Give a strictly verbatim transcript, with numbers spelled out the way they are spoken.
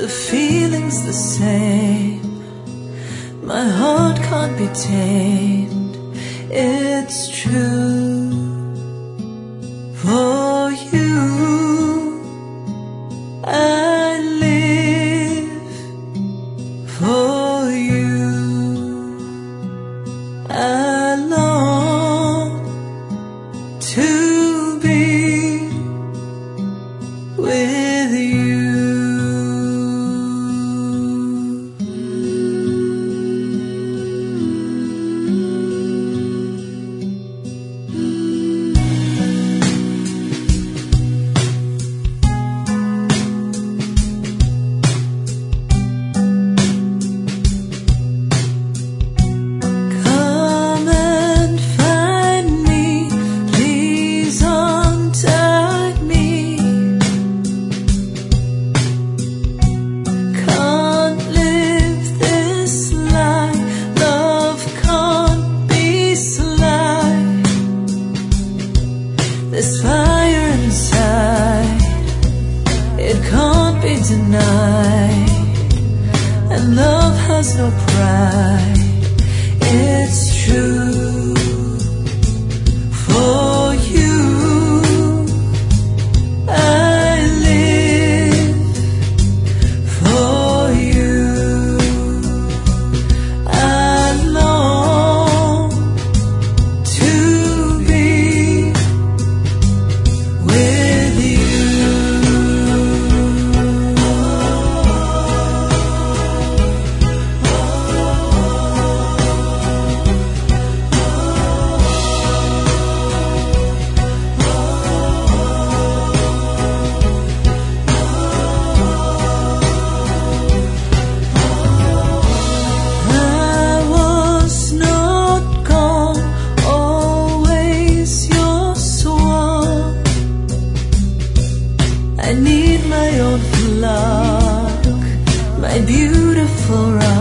the feeling's the same. My heart can't be tamed, it's true. For you I live, for you I long to be with you. This fire inside, it can't be denied, and love has no pride, it's true. For you I live, for you I long to be with you. I was not gone, always your swan. I need my own flock, my beautiful rock.